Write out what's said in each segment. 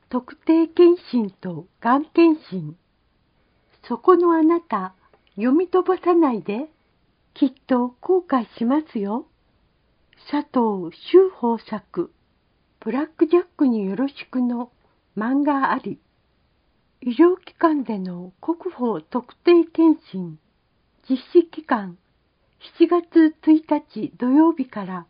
特定健診とがん検診。そこのあなた、読み飛ばさないで。きっと後悔しますよ。佐藤修法作、ブラックジャックによろしくの漫画あり。医療機関での国保特定健診。実施期間、7月1日土曜日から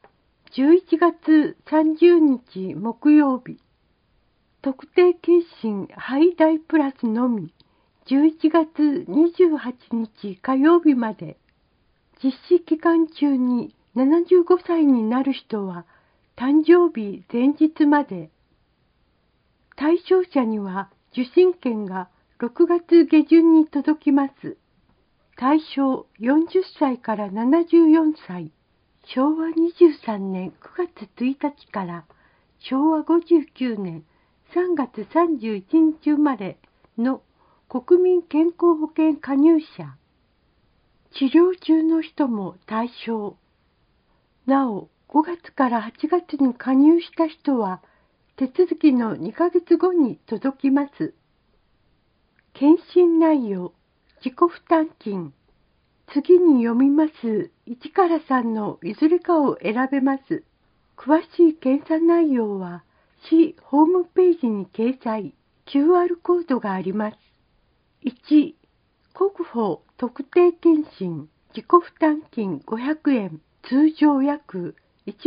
11月30日木曜日。特定健診ハイダイプラスのみ、11月28日火曜日まで。実施期間中に75歳になる人は誕生日前日まで。対象者には受診券が6月下旬に届きます。対象40歳から74歳。昭和23年9月1日から昭和59年3月31日生まれの国民健康保険加入者。治療中の人も対象。なお、5月から8月に加入した人は、手続きの2ヶ月後に届きます。検診内容、自己負担金。次に読みます1から3のいずれかを選べます。詳しい検査内容は、市ホームページに掲載、QR コードがあります。1、国保特定健診自己負担金500円、通常約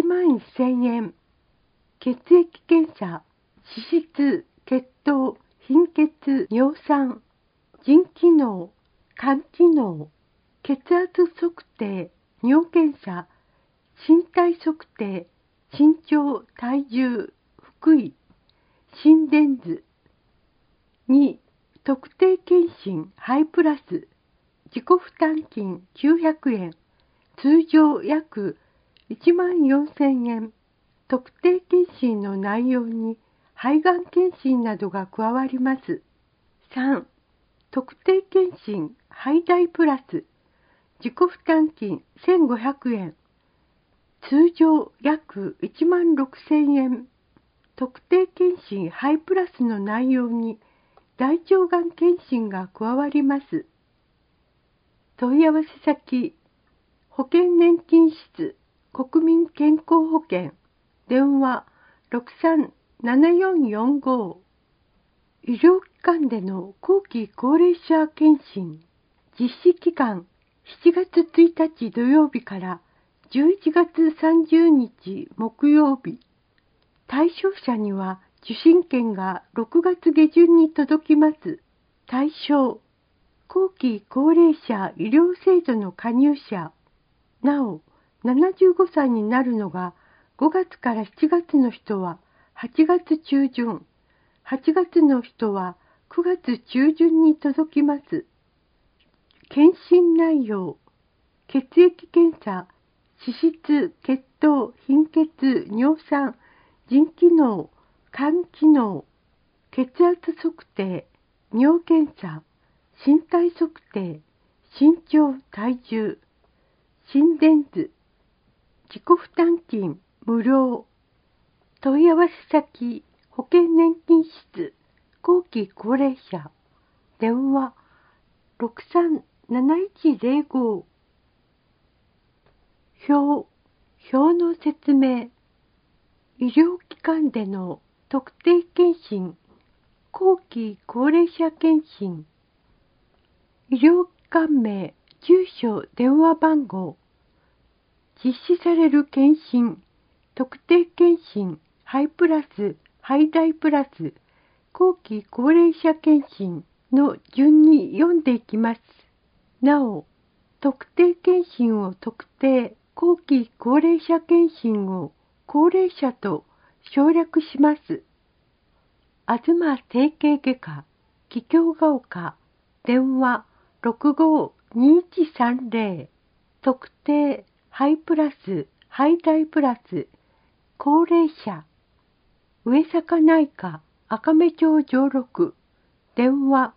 11,000円。血液検査、脂質、血糖、貧血、尿酸、腎機能、肝機能、血圧測定、尿検査、身体測定、身長、体重、腹囲、心電図。2、特定健診ハイプラス自己負担金900円、通常約14,000円。特定健診の内容に肺がん検診などが加わります。3、特定健診ハイダイプラス自己負担金1,500円、通常約16,000円。特定健診ハイプラスの内容に大腸がん検診が加わります。問い合わせ先、保険年金室国民健康保険、電話637445。医療機関での後期高齢者検診。実施期間、7月1日土曜日から11月30日木曜日。対象者には受診券が6月下旬に届きます。対象、後期高齢者医療制度の加入者。なお、75歳になるのが5月から7月の人は8月中旬、8月の人は9月中旬に届きます。検診内容、血液検査、脂質、血糖、貧血、尿酸、腎機能、肝機能、血圧測定、尿検査、身体測定、身長、体重、心電図、自己負担金無料。問い合わせ先、保険年金室後期高齢者、電話637105。表の説明。医療機関での特定健診後期高齢者検診。医療機関名、住所、電話番号。実施される検診、特定健診、ハイプラス、ハイダイプラス、後期高齢者検診の順に読んでいきます。なお、特定健診を特定、後期高齢者検診を高齢者と省略します。東整形外科、桔梗が丘、電話652130。特定、ハイプラス、ハイダイプラス、高齢者、上坂内科、赤目町上六、電話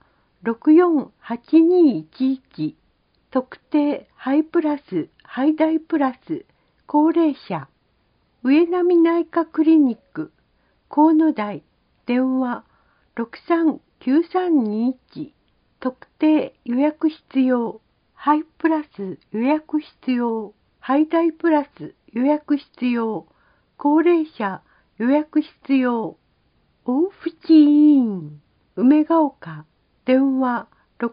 648211。特定、ハイプラス、ハイダイプラス、高齢者、上並内科クリニック、河野台、電話 639321特定予約必要ハイプラス予約必要ハイダイプラス予約必要高齢者予約必要大淵委員梅ヶ丘電話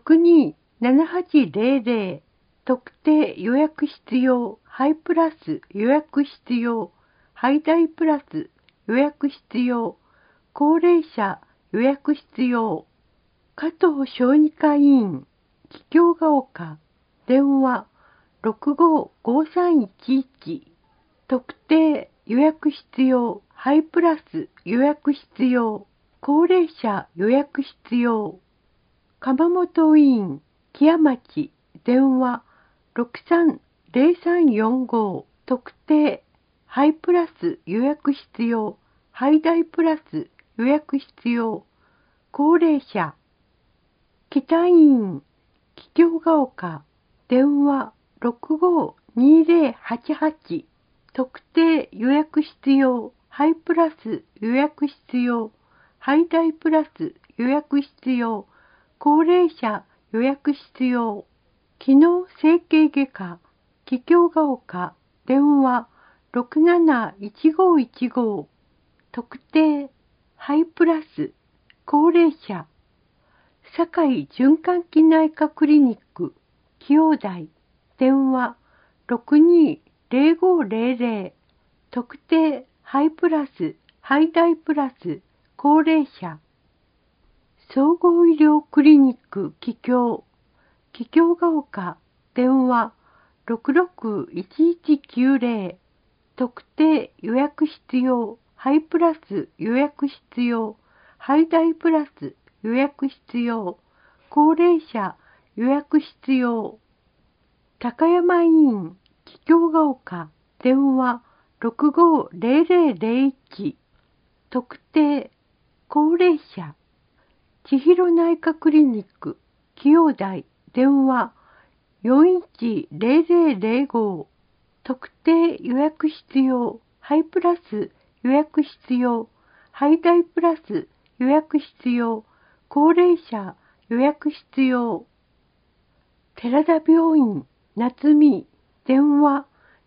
627800特定予約必要ハイプラス予約必要ハイダイプラス予約必要高齢者予約必要加藤小児科医院桔梗ヶ丘電話655311特定予約必要ハイプラス予約必要高齢者予約必要鎌本医院木屋町電話630345特定ハイプラス予約必要ハイダイプラス予約必要高齢者北医院桔梗ヶ丘電話652088特定予約必要ハイプラス予約必要ハイダイプラス予約必要高齢者予約必要機能整形外科桔梗ヶ丘電話671515特定ハイプラス高齢者堺循環器内科クリニック清台電話620500特定ハイプラスハイダイプラス高齢者総合医療クリニック桔梗ヶ丘電話661190特定予約必要ハイプラス予約必要ハイダイプラス予約必要高齢者予約必要高山医院桔梗ヶ丘電話650001特定高齢者千尋内科クリニック清台電話410005特定予約必要ハイプラス予約必要ハイダイプラス予約必要高齢者予約必要寺田病院夏見電話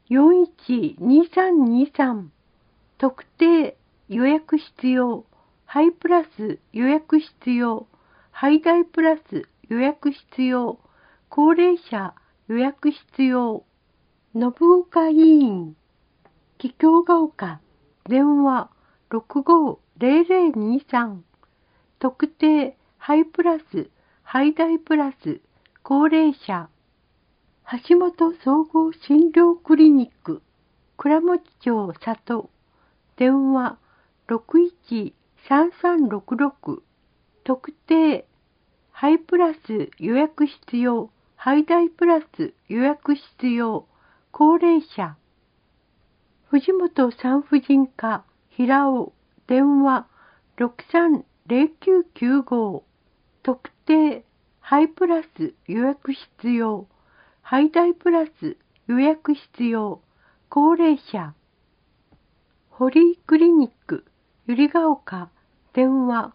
412323特定予約必要ハイプラス予約必要ハイダイプラス予約必要高齢者予約必要信岡医院桔梗ヶ丘電話650023特定ハイプラスハイダイプラス高齢者橋本総合診療クリニック倉持町里電話613366特定ハイプラス予約必要ハイダイプラス予約必要高齢者藤本産婦人科平尾電話630995特定ハイプラス予約必要ハイダイプラス予約必要高齢者堀井クリニック百合ヶ丘電話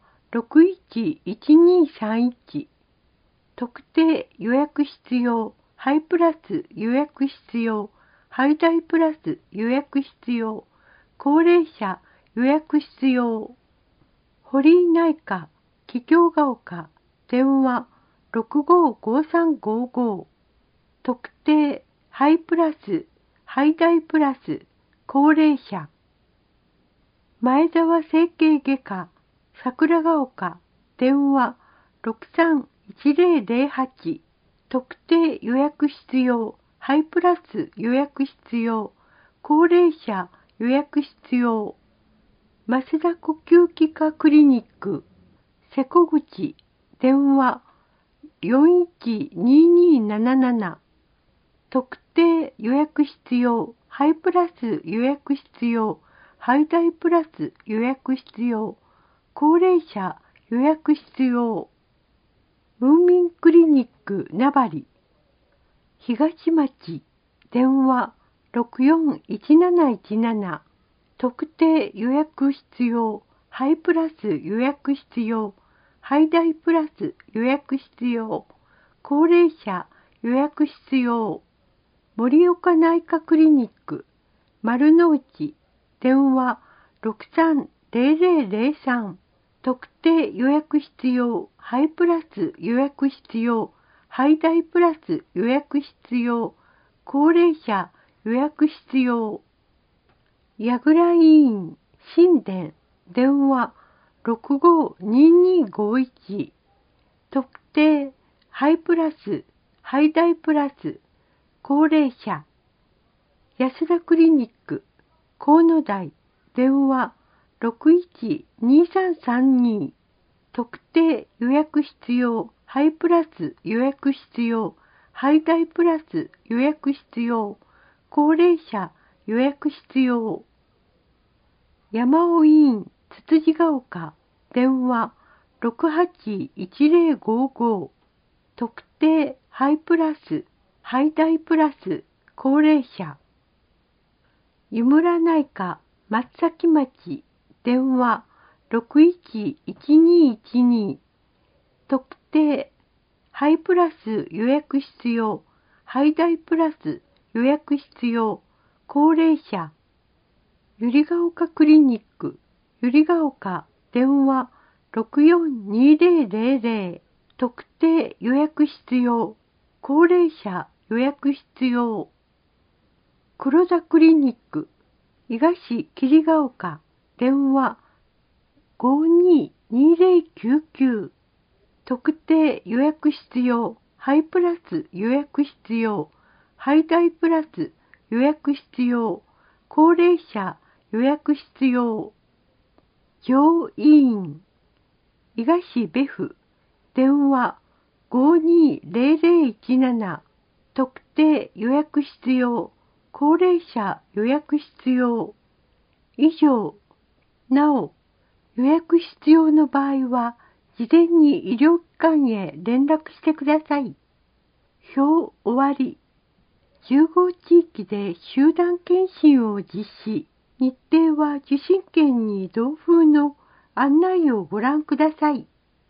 611231特定予約必要ハイプラス予約必要ハイダイプラス予約必要高齢者予約必要堀井内科桔梗ヶ丘電話655355特定ハイプラスハイダイプラス高齢者前沢整形外科桜ヶ丘電話631008特定予約必要ハイプラス予約必要高齢者予約必要増田呼吸器科クリニック瀬古口電話412277特定予約必要ハイプラス予約必要ハイダイプラス予約必要高齢者予約必要ムーミンクリニック名張東町電話641717特定予約必要ハイプラス予約必要ハイダイプラス予約必要。高齢者予約必要。盛岡内科クリニック丸の内電話630003特定予約必要。ハイプラス予約必要。ハイダイプラス予約必要。高齢者予約必要。矢倉医院新田電話652251特定ハイプラスハイダイプラス高齢者安田クリニック河野台電話612332特定予約必要。ハイプラス予約必要。ハイダイプラス予約必要。高齢者予約必要。山尾医院つつじが丘電話681055特定ハイプラスハイダイプラス高齢者湯村内科松崎町電話611212特定ハイプラス予約必要。ハイダイプラス予約必要。高齢者百合ヶ丘クリニック百合ヶ丘電話642000特定予約必要。高齢者予約必要。黒座クリニック伊賀市桐ヶ丘電話522099特定予約必要。ハイプラス予約必要。ハイダイプラス予約必要。高齢者予約必要。上医院伊賀市別府電話520017特定予約必要。高齢者予約必要。以上。なお、予約必要の場合は、事前に医療機関へ連絡してください。表終わり。15地域で集団検診を実施。日程は受診券に同封の案内をご覧ください。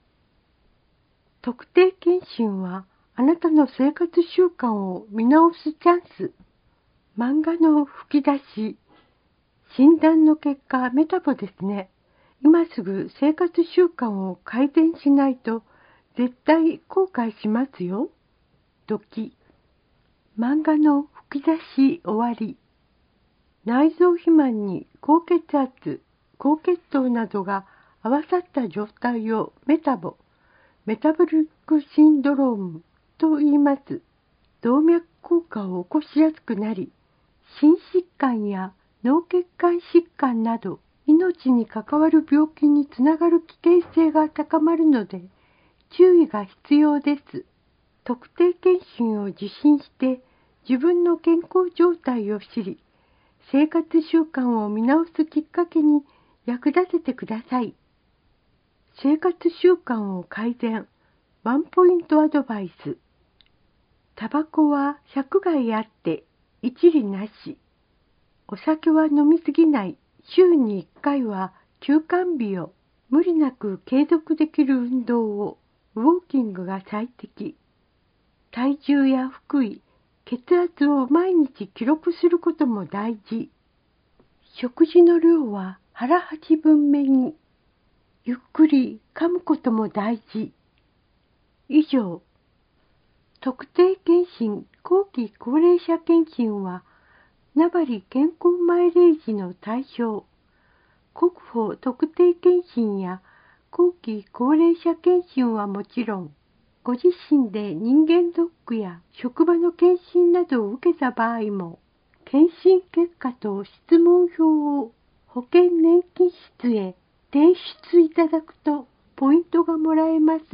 特定検診はあなたの生活習慣を見直すチャンス。漫画の吹き出し。診断の結果メタボですね。今すぐ生活習慣を改善しないと絶対後悔しますよ。ドキ。漫画の吹き出し終わり。内臓肥満に高血圧、高血糖などが合わさった状態をメタボ、メタボリックシンドロームと言います。動脈硬化を起こしやすくなり、心疾患や脳血管疾患など命に関わる病気につながる危険性が高まるので注意が必要です。特定検診を受診して自分の健康状態を知り、生活習慣を見直すきっかけに役立ててください。生活習慣を改善。ワンポイントアドバイス。タバコは100害あって一理なし。お酒は飲みすぎない。週に1回は休館日を。無理なく継続できる運動を。ウォーキングが最適。体重や腹囲、血圧を毎日記録することも大事。食事の量は腹8分目に。ゆっくり噛むことも大事。以上。特定健診後期高齢者健診は、名張健康マイレージの対象。国保特定健診や後期高齢者健診はもちろん、ご自身で人間ドックや職場の検診などを受けた場合も、検診結果と質問票を保険年金室へ提出いただくとポイントがもらえます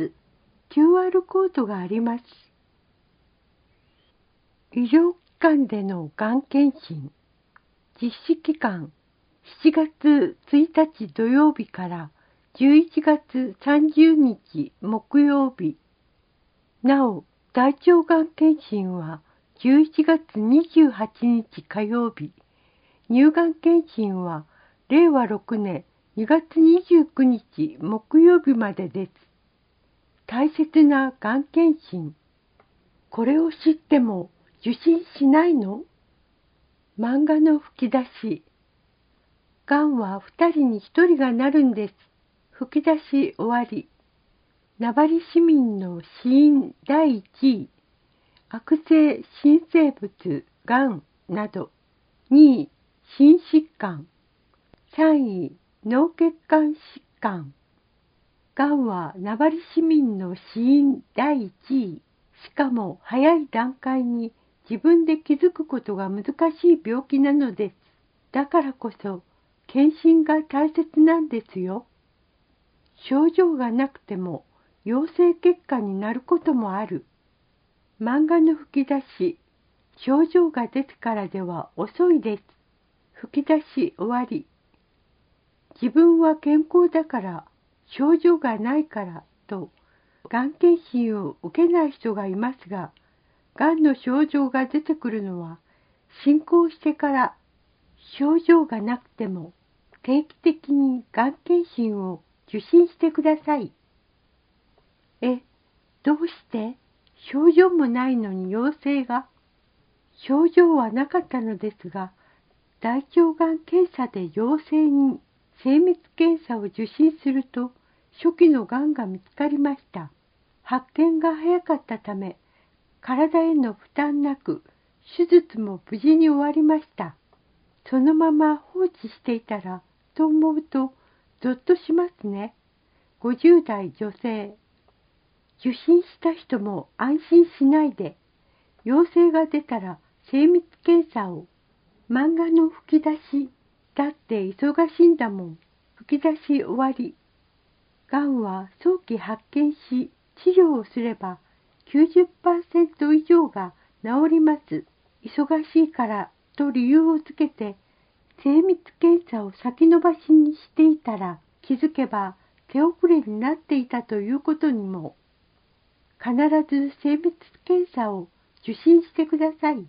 。QR コードがあります。医療機関でのがん検診。実施期間7月1日土曜日から11月30日木曜日。なお、大腸がん検診は11月28日火曜日。乳がん検診は令和6年2月29日木曜日までです。 大切ながん検診。これを知っても受診しないの？漫画の吹き出し。がんは2人に1人がなるんです。吹き出し終わり。名張市民の死因第1位。悪性新生物、がんなど。2位、心疾患。3位、脳血管疾患。がんは名張市民の死因第1位。しかも早い段階に自分で気づくことが難しい病気なのです。だからこそ検診が大切なんですよ。症状がなくても陽性結果になることもある。漫画の吹き出し。症状が出てからでは遅いです。吹き出し終わり。自分は健康だから、症状がないからと、がん検診を受けない人がいますが、がんの症状が出てくるのは、進行してから症状がなくても定期的にがん検診を受診してください。どうして症状もないのに陽性が？症状はなかったのですが、大腸がん検査で陽性に精密検査を受診すると、初期のがんが見つかりました。発見が早かったため、体への負担なく、手術も無事に終わりました。そのまま放置していたら、と思うと、ゾッとしますね。50代女性。受診した人も安心しないで、陽性が出たら精密検査を。漫画の吹き出し。だって忙しいんだもん。吹き出し終わり。がんは早期発見し、治療をすれば 90% 以上が治ります。忙しいからと理由をつけて、精密検査を先延ばしにしていたら、気づけば手遅れになっていたということにも。必ず精密検査を受診してください。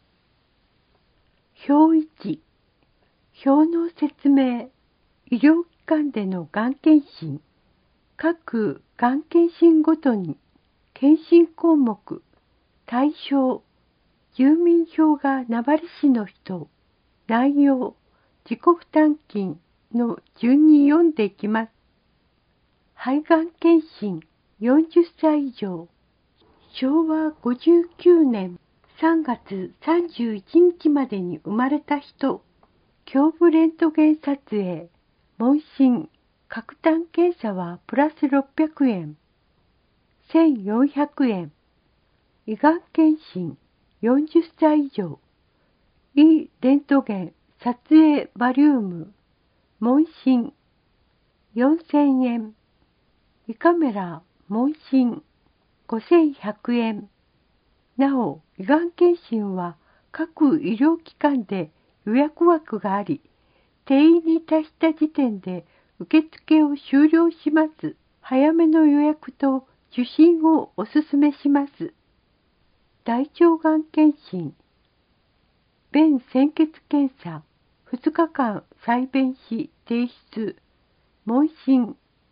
表1、表の説明。医療機関でのがん検診。各がん検診ごとに検診項目、対象、住民票が名張市の人、内容、自己負担金の順に読んでいきます。肺がん検診40歳以上。昭和59年3月31日までに生まれた人。胸部レントゲン撮影、問診、核炭検査はプラス600円。1400円。胃がん検診40歳以上。胃レントゲン撮影バリウム、問診4000円。胃カメラ問診5100円。なお、胃がん検診は各医療機関で予約枠があり、定員に達した時点で受付を終了します。早めの予約と受診をお勧めします。大腸がん検診、便潜血検査、2日間再便し提出、問診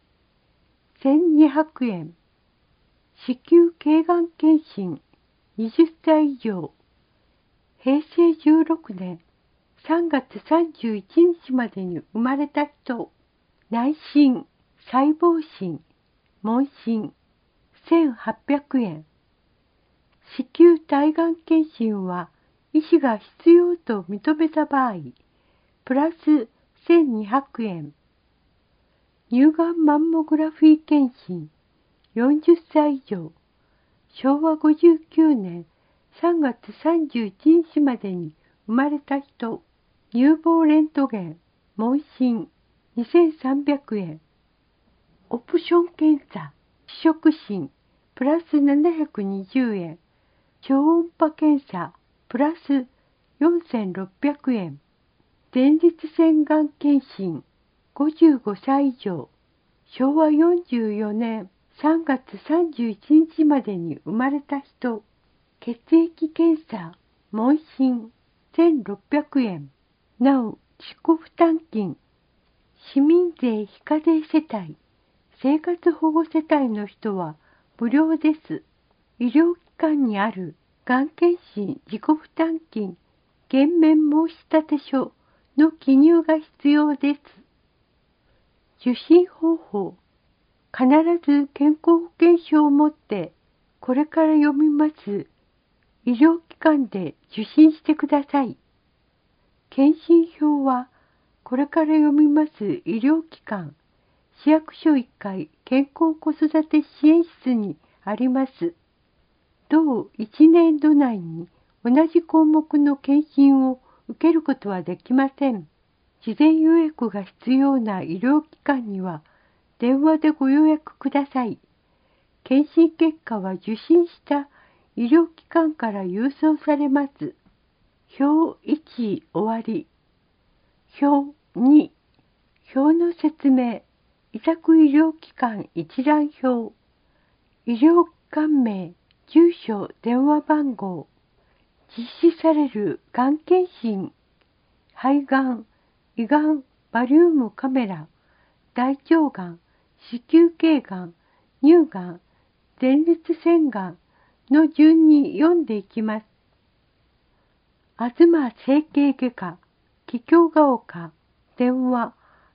1200円。子宮頸がん検診20歳以上。平成16年3月31日までに生まれた人。内診、細胞診、問診1800円。子宮体がん検診は医師が必要と認めた場合、プラス1200円。乳がんマンモグラフィー検診40歳以上。昭和59年3月31日までに生まれた人。乳房レントゲン、問診2300円。オプション検査、視触診、プラス720円。超音波検査、プラス4600円。前立腺がん検診、55歳以上。昭和44年3月31日までに生まれた人。血液検査、問診1600円。なお、自己負担金、市民税非課税世帯、生活保護世帯の人は無料です。医療機関にあるがん検診自己負担金減免申立書の記入が必要です。受診方法。必ず健康保険証を持ってこれから読みます医療機関で受診してください。検診票はこれから読みます医療機関市役所1階健康子育て支援室にあります。同1年度内に同じ項目の検診を受けることはできません。事前予約が必要な医療機関には電話でご予約ください。検診結果は受診した医療機関から郵送されます。表1終わり。表2表の説明。委託医療機関一覧表。医療機関名、住所、電話番号。実施されるがん検診。肺がん、胃がん、バリウムカメラ、大腸がん、子宮頸がん、乳がん、前立腺がんの順に読んでいきます。東整形外科、桔梗が丘、電話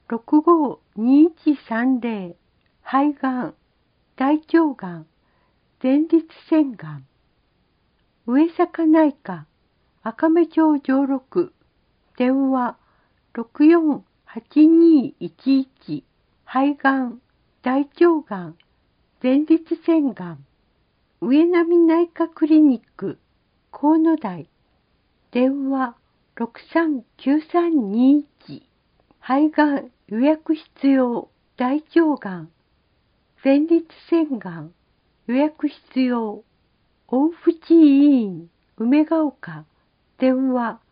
65-2130、肺がん、大腸がん、前立腺がん。上坂内科、赤目町上六、電話64-8211、肺がん、大腸がん、前立腺がん。上波内科クリニック、河野台、電話639321、肺がん予約必要、大腸がん、前立腺がん、予約必要、大淵医院、梅ヶ丘、電話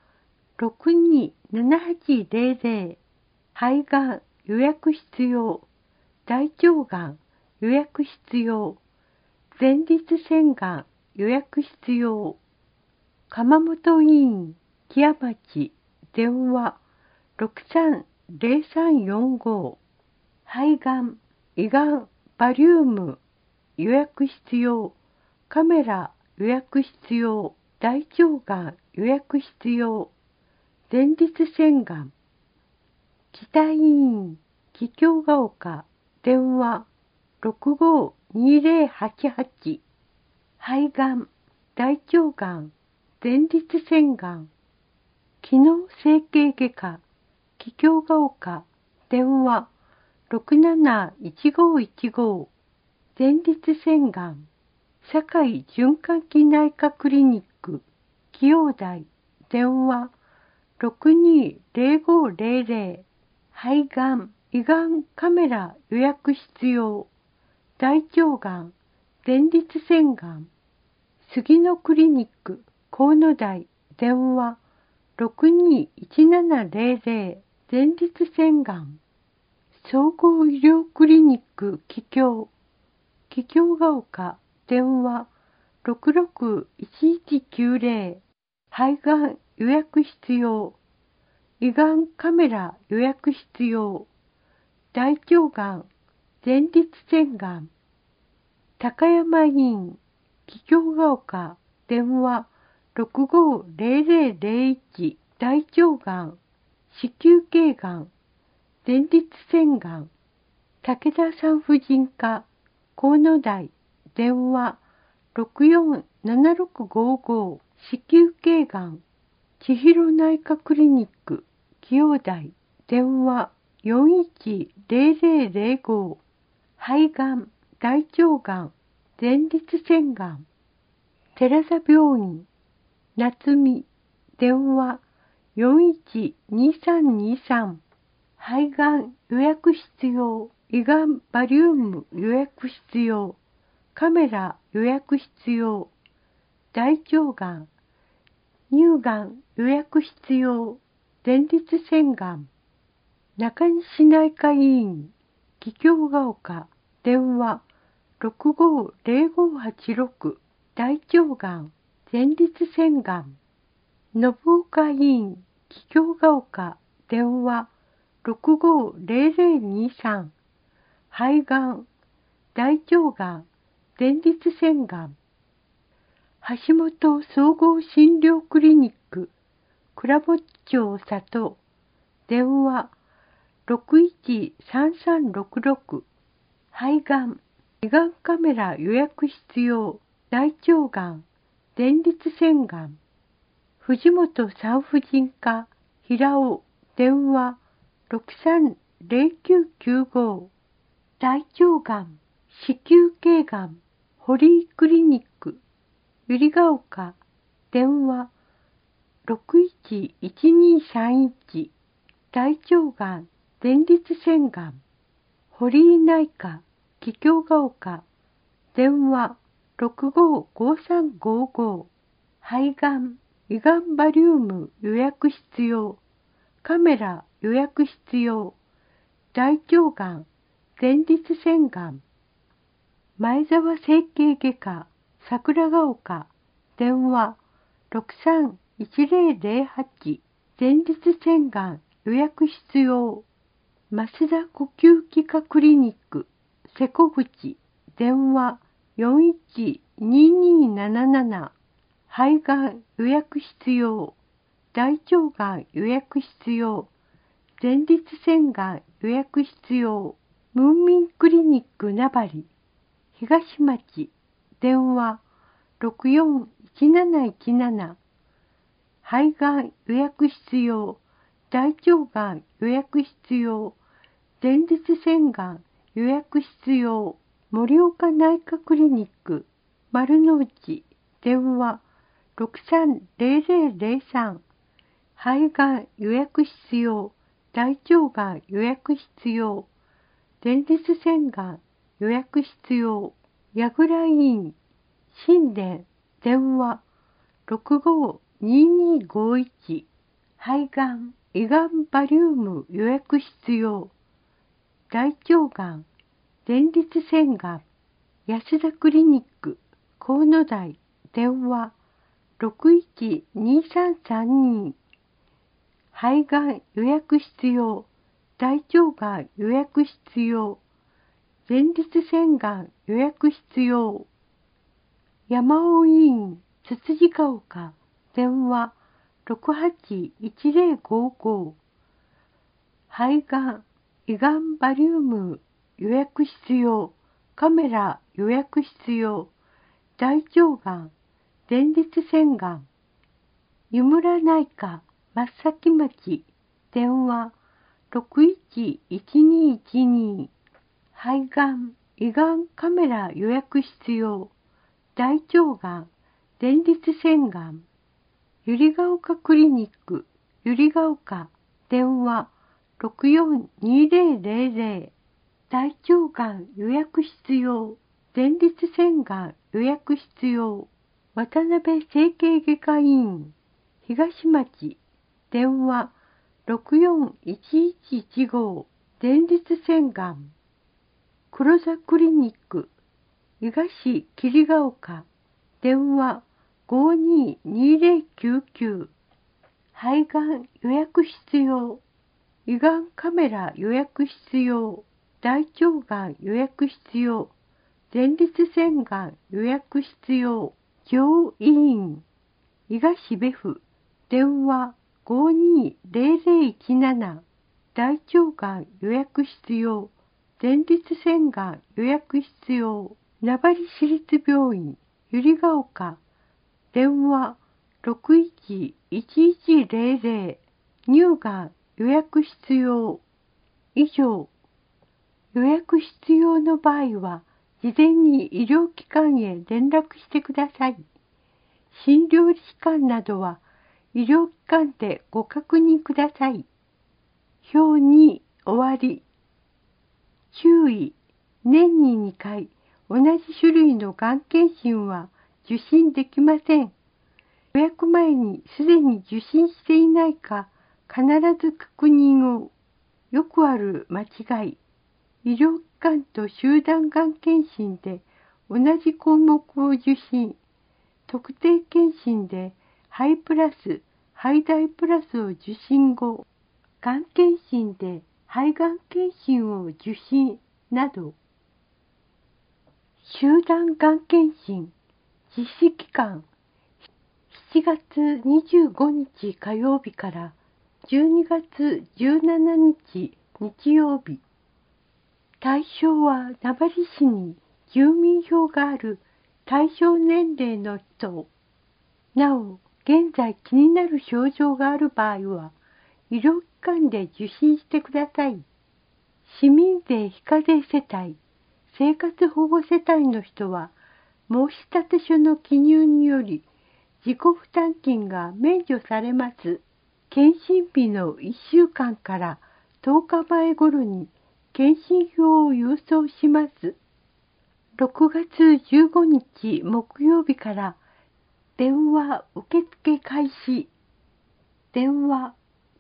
627800、肺がん予約必要、大腸がん予約必要、前立腺がん予約必要、鎌本医院、木屋町、電話630345、肺がん、胃がん、バリウム、予約必要、カメラ予約必要、大腸がん予約必要、前立腺がん、北医院、桔梗が丘、電話652088、肺がん、大腸がん、前立腺がん、機能整形外科、桔梗が丘、電話671515、前立腺がん、堺循環器内科クリニック、紀陽台、電話620500、肺がん、胃がんカメラ予約必要、大腸がん、前立腺がん、杉野クリニック、河野台、電話621700、前立腺がん、総合医療クリニック桔梗が丘、電話661190、肺がん予約必要、胃がんカメラ予約必要、大腸がん、前立腺がん、高山医院、桔梗が丘、電話650001、大腸がん、子宮頸がん、前立腺がん、武田産婦人科、河野台、電話647655、子宮頸がん、千尋内科クリニック、紀陽台、電話410005、肺がん、大腸がん、前立腺がん、寺田病院、夏美、電話412323、肺がん予約必要、胃がんバリウム予約必要、カメラ予約必要、大腸がん、乳がん予約必要、前立腺がん、中西内科医院、桔梗が丘、電話650586、大腸がん、前立腺がん、信岡医院、桔梗が丘、電話650023、肺がん、大腸がん、 前立腺がん。橋本総合診療クリニック倉持町里、電話613366。肺がん、胃がんカメラ予約必要。大腸がん、前立腺がん。藤本産婦人科平尾、電話630995。大腸がん、子宮頸がん、堀井クリニック百合ヶ丘、電話611231。大腸がん、前立腺がん、堀井内科桔梗ヶ丘、電話655355。肺がん、胃がんバリウム予約必要。カメラ予約必要。大腸がん、前立腺がん。前沢整形外科桜ヶ丘、電話631008。前立腺がん予約必要。増田呼吸器科クリニック瀬古口、電話412277。肺がん予約必要。大腸がん予約必要。前立腺がん予約必要。ムーミンクリニック名張東町、電話641717。肺がん予約必要。大腸がん予約必要。前立腺がん予約必要。盛岡内科クリニック丸の内、電話630003。肺がん予約必要。大腸がん予約必要。前立腺がん予約必要。矢倉医院新田、電話652251。肺がん、胃がんバリウム予約必要。大腸がん、前立腺がん。安田クリニック河野台、電話612332。肺がん予約必要。大腸がん予約必要。前立腺がん予約必要。山尾医院つつじヶ丘、電話681055。肺がん、胃がんバリウム予約必要。カメラ予約必要。大腸がん、前立腺がん。湯村内科松崎町、電話611212。肺がん、胃がんカメラ予約必要。大腸がん、前立腺がん。百合ヶ丘クリニック百合ヶ丘、電話642000。大腸がん予約必要。前立腺がん予約必要。渡辺整形外科医院東町、電話641115。前立腺がん。黒座クリニック伊賀市桐ヶ丘、電話522099。肺がん予約必要。胃がんカメラ予約必要。大腸がん予約必要。前立腺がん予約必要。上医院伊賀市別府、電話520017。大腸がん予約必要。前立腺がん予約必要。名張市立病院百合ヶ丘、電話611100。乳がん予約必要。以上。予約必要の場合は、事前に医療機関へ連絡してください。診療時間などは、医療機関でご確認ください。表2終わり。注意。年に2回、同じ種類のがん検診は受診できません。予約前にすでに受診していないか、必ず確認を。よくある間違い。医療機関と集団がん検診で同じ項目を受診。特定検診で肺プラス、肺大プラスを受診後、がん検診で肺がん検診を受診など。 集団がん検診実施期間7月25日火曜日から12月17日日曜日。対象は名張市に住民票がある対象年齢の人。なお、現在気になる症状がある場合は、医療機関で受診してください。市民税非課税世帯、生活保護世帯の人は、申立書の記入により、自己負担金が免除されます。検診日の1週間から10日前頃に検診票を郵送します。6月15日木曜日から電話受付開始。電話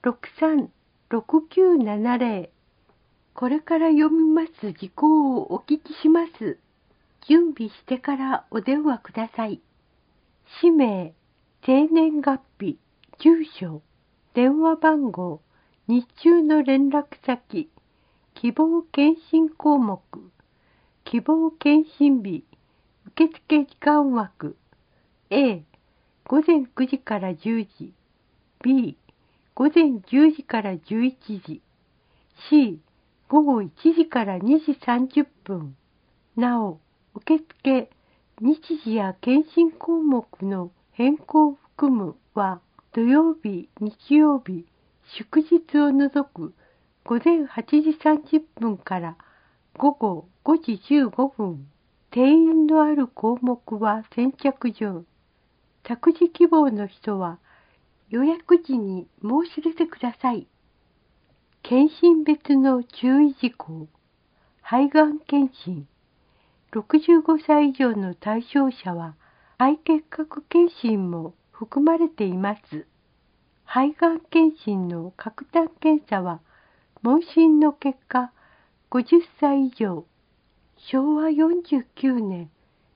636970。これから読みます事項をお聞きします。準備してからお電話ください。氏名、生年月日、住所、電話番号、日中の連絡先、希望検診項目、希望検診日、受付時間枠、A、午前9時から10時、B、午前10時から11時、C、午後1時から2時30分。なお、受付、日時や検診項目の変更を含むは、土曜日、日曜日、祝日を除く午前8時30分から午後5時15分。定員のある項目は先着順。託児希望の人は予約時に申し出てください。検診別の注意事項。肺がん検診。65歳以上の対象者は肺結核検診も含まれています。肺がん検診の核炭検査は問診の結果50歳以上、昭和49年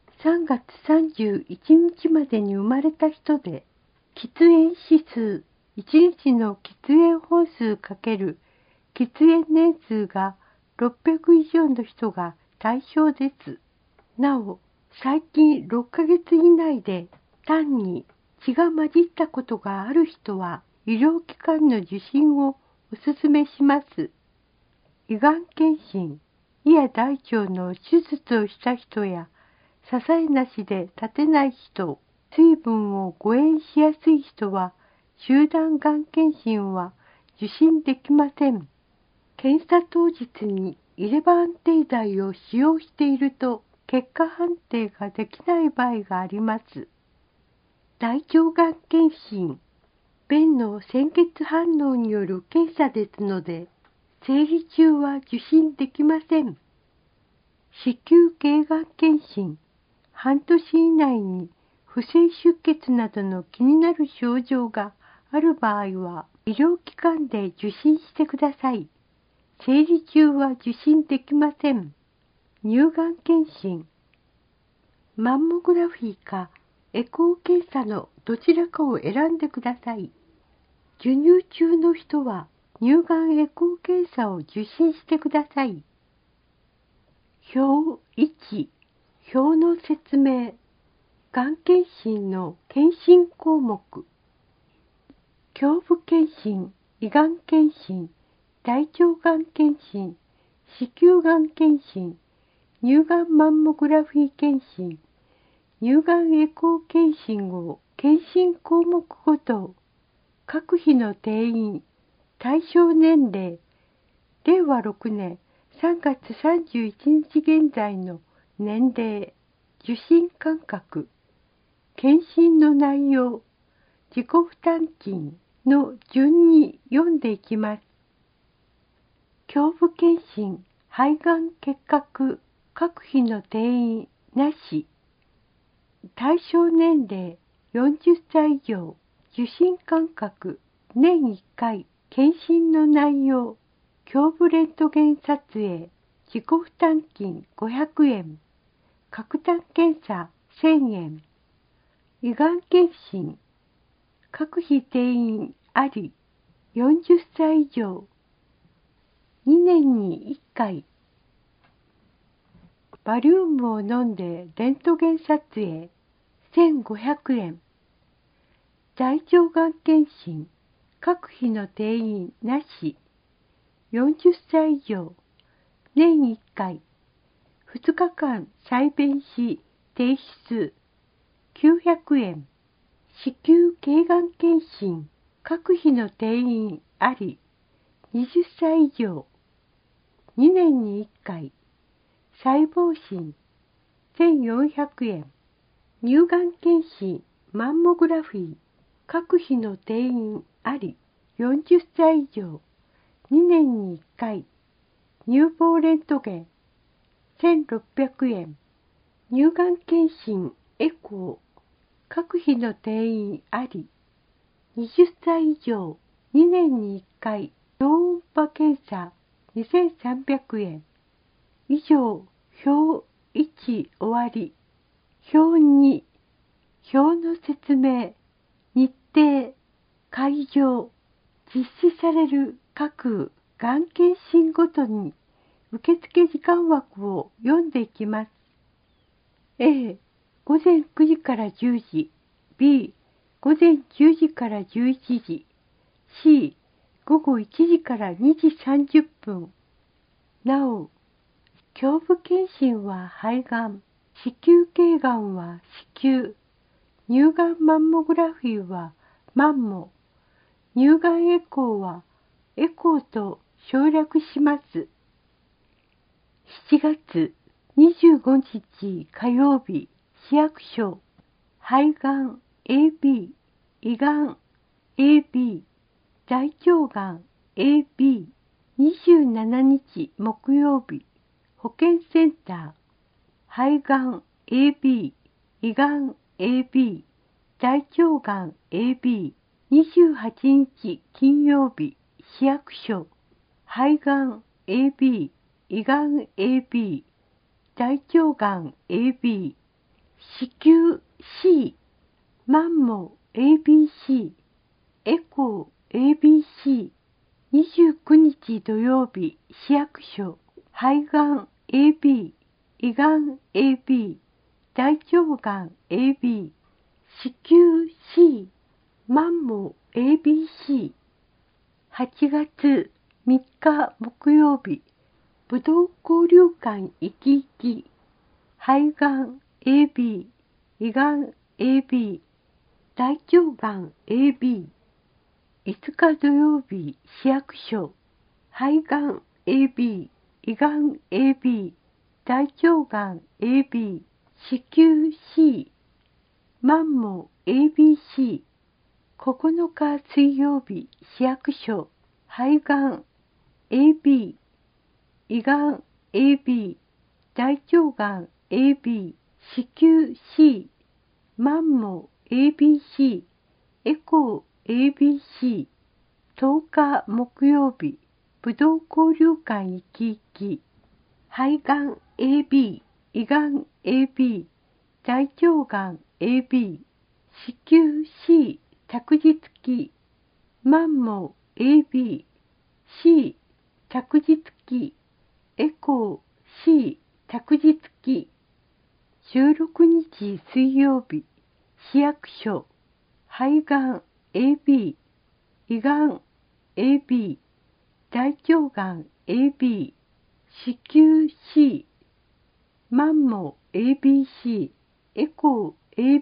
3月31日までに生まれた人で、喫煙指数、1日の喫煙本数×喫煙年数が600以上の人が対象です。なお、最近6ヶ月以内で単に血が混じったことがある人は医療機関の受診をお勧めします。胃がん検診、胃や大腸の手術をした人や支えなしで立てない人、水分を誤嚥しやすい人は集団がん検診は受診できません。検査当日に入れ歯安定剤を使用していると結果判定ができない場合があります。大腸がん検診、便の鮮血反応による検査ですので、生理中は受診できません。子宮頸がん検診、半年以内に不正出血などの気になる症状がある場合は、医療機関で受診してください。生理中は受診できません。乳がん検診、マンモグラフィーかエコー検査のどちらかを選んでください。授乳中の人は乳がんエコー検査を受診してください。表1、表の説明。がん検診の検診項目。胸部検診、胃がん検診、大腸がん検診、子宮がん検診、乳がんマンモグラフィー検診、乳がんエコー検診を検診項目ごと、各日の定員、対象年齢、令和6年3月31日現在の年齢、受診間隔、検診の内容、自己負担金の順に読んでいきます。胸部検診、肺がん結核、各日の定員なし。対象年齢40歳以上、受診間隔、年1回、検診の内容、胸部レントゲン撮影、自己負担金500円、核炭検査1000円、胃がん検診、各日定員あり、40歳以上、2年に1回、 バリウムを飲んでレントゲン撮影1500円。大腸がん検診、各費の定員なし。40歳以上、年1回、2日間採便し提出900円。子宮頸がん検診、各費の定員あり。20歳以上、2年に1回、細胞診1400円。乳がん検診、マンモグラフィー、各費の定員あり。40歳以上、2年に1回、乳房レントゲン1600円。乳がん検診、エコー、各費の定員あり。20歳以上、2年に1回、超音波検査2300円。以上、表1終わり。表2、表の説明、日程、会場、実施される各がん検診ごとに受付時間枠を読んでいきます。A、午前9時から10時。B、午前10時から11時。C、午後1時から2時30分。なお、胸部検診は肺がん、子宮頸がんは子宮、乳がんマンモグラフィーはマンモ、乳がんエコーはエコーと省略します。7月25日火曜日、市役所、肺がん AB、胃がん AB、大腸がん AB、27日木曜日、保健センター、肺がん AB、胃がん AB、大腸がん AB、28日金曜日、市役所、肺がん AB、胃がん AB、大腸がん AB、子宮 C、マンモ ABC、エコー ABC、29日土曜日、市役所、肺がん AB、胃がん AB、大腸がん AB、子宮 C、マンモ ABC、8月3日木曜日、武道交流館いきいき、肺がん AB、胃がん AB、大腸がん AB、5日土曜日、市役所、肺がん AB、胃がん AB、大腸がん AB、子宮 C、マンモ ABC、9日水曜日、市役所、肺がん AB、胃がん AB、大腸がん AB、子宮 C、マンモ ABC、エコー ABC、10日木曜日、武道交流館いきいき、肺がん AB、胃がん AB、大腸がん AB、子宮 C、託児付き、マンモ AB、C、託児付き、エコー C、託児付き、16日水曜日、市役所、肺がん AB、胃がん AB、大腸がん AB、子宮 C、マンモ ABC、エコー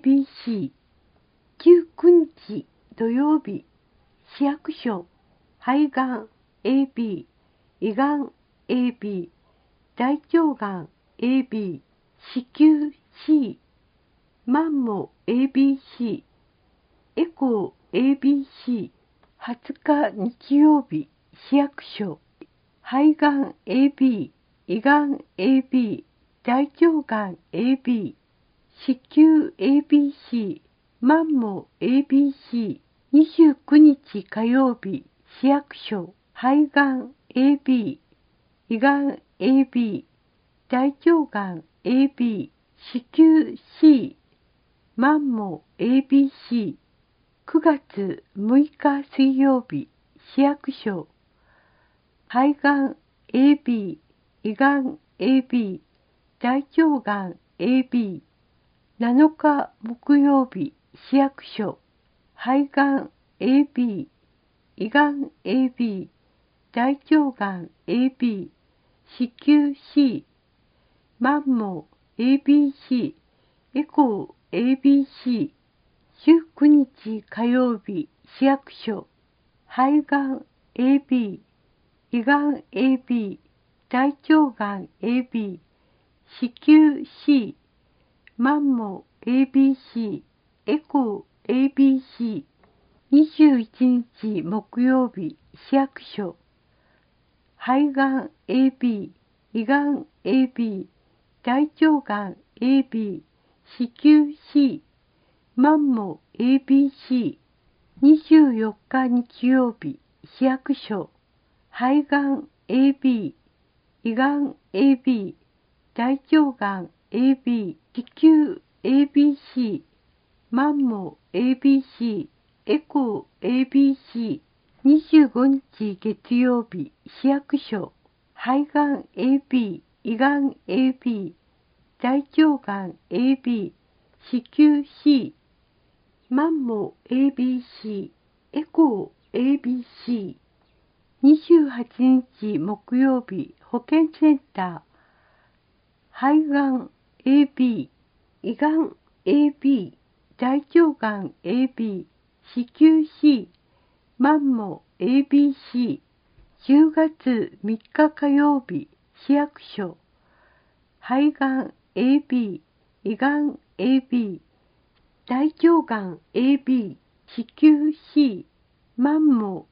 ABC、19日土曜日、市役所、肺がん AB、胃がん AB、大腸がん AB、子宮 C、マンモ ABC、エコー ABC、20日日曜日、市役所、肺がん AB、胃がん AB、大腸がん AB、子宮 ABC、マンモ ABC、29日火曜日、市役所、肺がん AB、胃がん AB、大腸がん AB、子宮 C、マンモ ABC、9月6日水曜日、市役所、肺がん AB、胃がん AB、 大腸がん AB、7日木曜日、市役所、肺がん AB、胃がん AB、大腸がん AB、子宮 C、マンモ ABC、エコー ABC、19日火曜日、市役所、肺がん AB、胃がん AB、大腸がん AB、子宮 C、マンモ ABC、エコー ABC、21日木曜日、市役所、肺がん AB、胃がん AB、大腸がん AB、子宮 C、マンモ ABC、24日日曜日、市役所、肺がん AB、胃がん AB、大腸がん AB、子宮 ABC、マンモ ABC、エコー ABC、25日月曜日、市役所、肺がん AB、胃がん AB、大腸がん AB、子宮 C、マンモ ABC、エコー ABC、28日木曜日、保健センター、肺がん AB、胃がん AB、大腸がん AB、子宮 C、マンモ ABC、10月3日火曜日、市役所、肺がん AB、胃がん AB、大腸がん AB、子宮 C、マンモ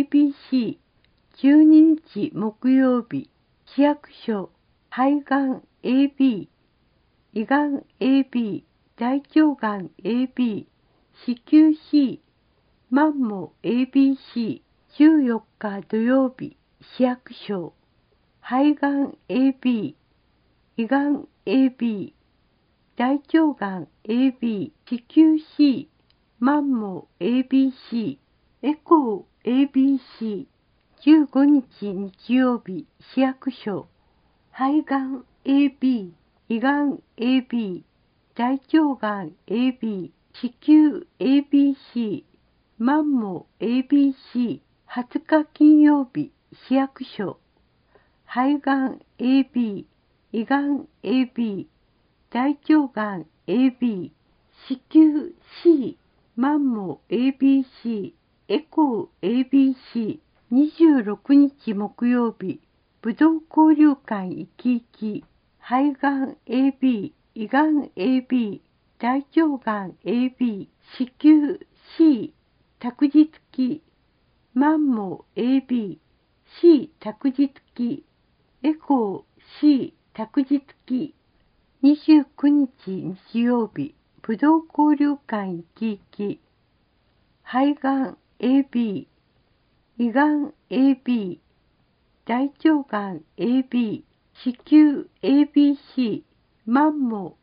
ABC、12日木曜日、市役所、肺がん AB、胃がん AB、大腸がん AB、子宮 C、マンモ ABC、14日土曜日、市役所、肺がん AB、胃がん AB、大腸がん AB、子宮 C、マンモ ABC、エコー ABC、15日日曜日、市役所、肺がん AB、胃がん AB、大腸がん AB、子宮 ABC、マンモ ABC、20日金曜日、市役所、肺がん AB、胃がん AB、大腸がん AB、子宮 C、マンモ ABC、エコー ABC、26日木曜日、武道交流館いきいき、肺がん AB、胃がん AB、大腸がん AB、子宮 C、託児付き、マンモ AB、C 託児付き、エコー C 託児付き、29日日曜日、武道交流館いきいき、肺がん AB、胃がん AB、大腸がん AB、子宮 ABC、マンモ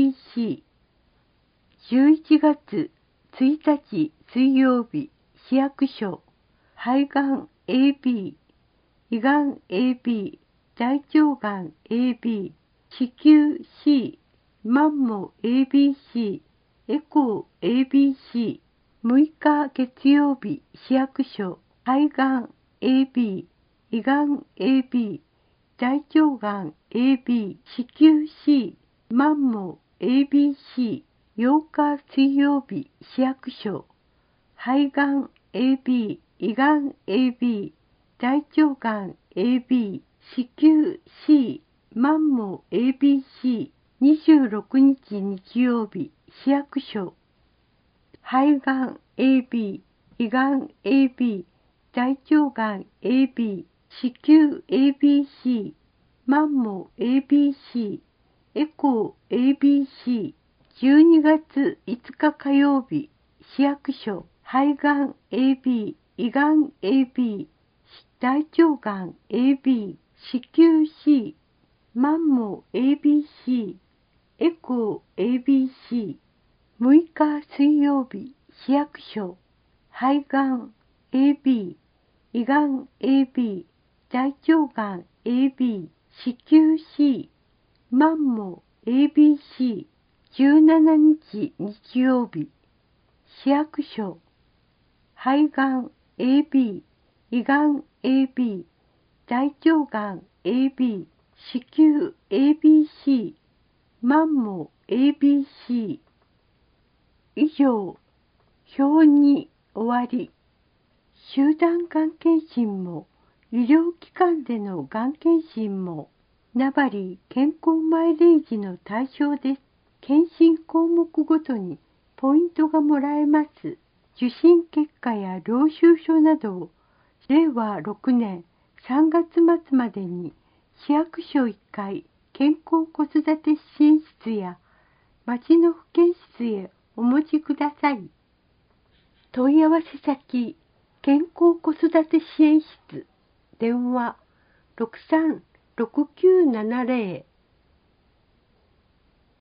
ABC、11月1日水曜日、市役所、肺がん AB、胃がん AB、大腸がん AB、子宮 C、マンモ ABC、エコー ABC、6日月曜日、市役所、肺がん AB、胃がん AB、大腸がん AB、子宮 C、マンモ ABC、8日水曜日、市役所、肺がん AB、胃がん AB、大腸がん AB、子宮 C、マンモ ABC、26日日曜日、市役所、肺がん AB、胃がん AB、大腸がん AB、子宮 ABC、マンモ ABC、エコー ABC、12月5日火曜日、市役所、肺がん AB、胃がん AB、大腸がん AB、子宮 C、マンモ ABC、エコー ABC、6日水曜日、市役所、肺がん AB、胃がん AB、大腸がん AB、子宮 C、 マンモ ABC 17日日曜日、市役所、肺がん AB、胃がん AB、大腸がん AB、子宮 ABC、マンモ ABC。以上、表に終わり。集団がん検診も、医療機関でのがん検診も、名張健康マイレージの対象です。検診項目ごとにポイントがもらえます。受診結果や領収書などを、令和6年3月末までに市役所1階健康子育て支援室や町の保健室へお持ちください。問い合わせ先、健康子育て支援室、電話 636970